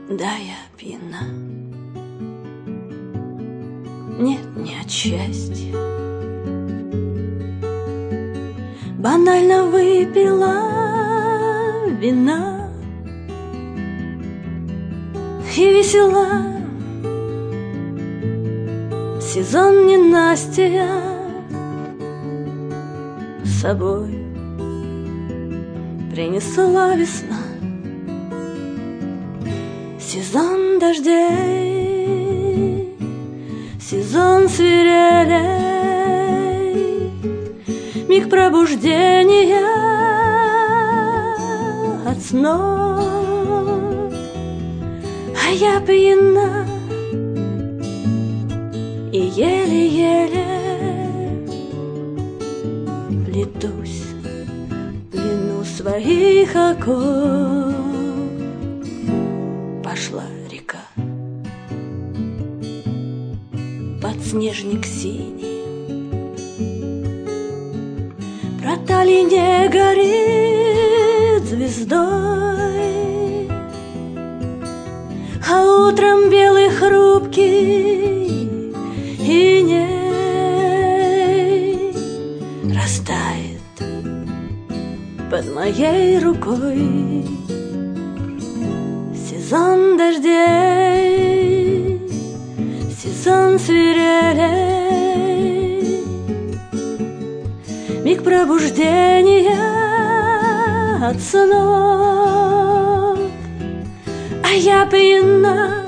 Да, я пьяна. Нет, не от счастья. Банально выпила вина и весела. Сезон ненастья с собой принесла весна. Сезон дождей, сезон свирелей, миг пробуждения от снов. А я пьяна и еле-еле плетусь в плену своих оков. Пошла река, подснежник синий, протали не горит звездой, а утром белый хрупкий иней растает под моей рукой. Сезон дождей, сезон свирелей, миг пробуждения от снов. А я пьяна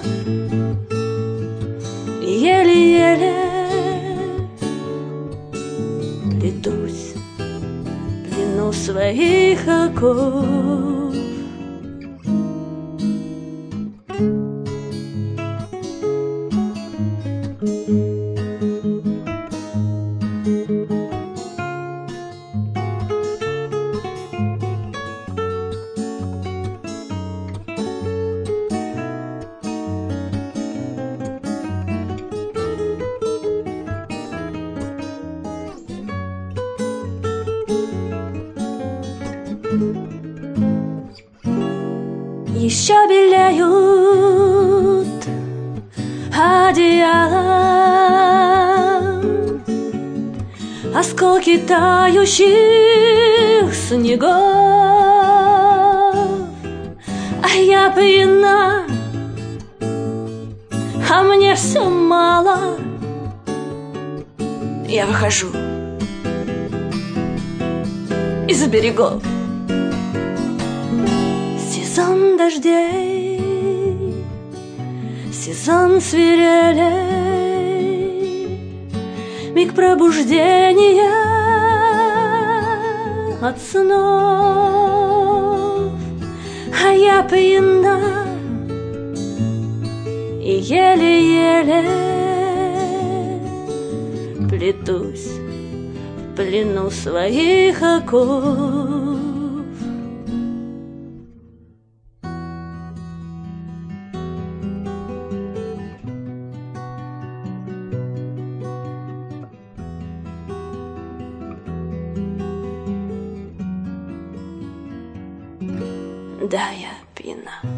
и еле-еле плетусь в плену своих оков. Еще белеют одеяла, осколки тающих снегов, а я пьяна, а мне все мало. Я выхожу из берегов. Сезон дождей, сезон свирелей, миг пробуждения от снов. А я пьяна и еле-еле плетусь в плену своих оков. Да, я пьяна.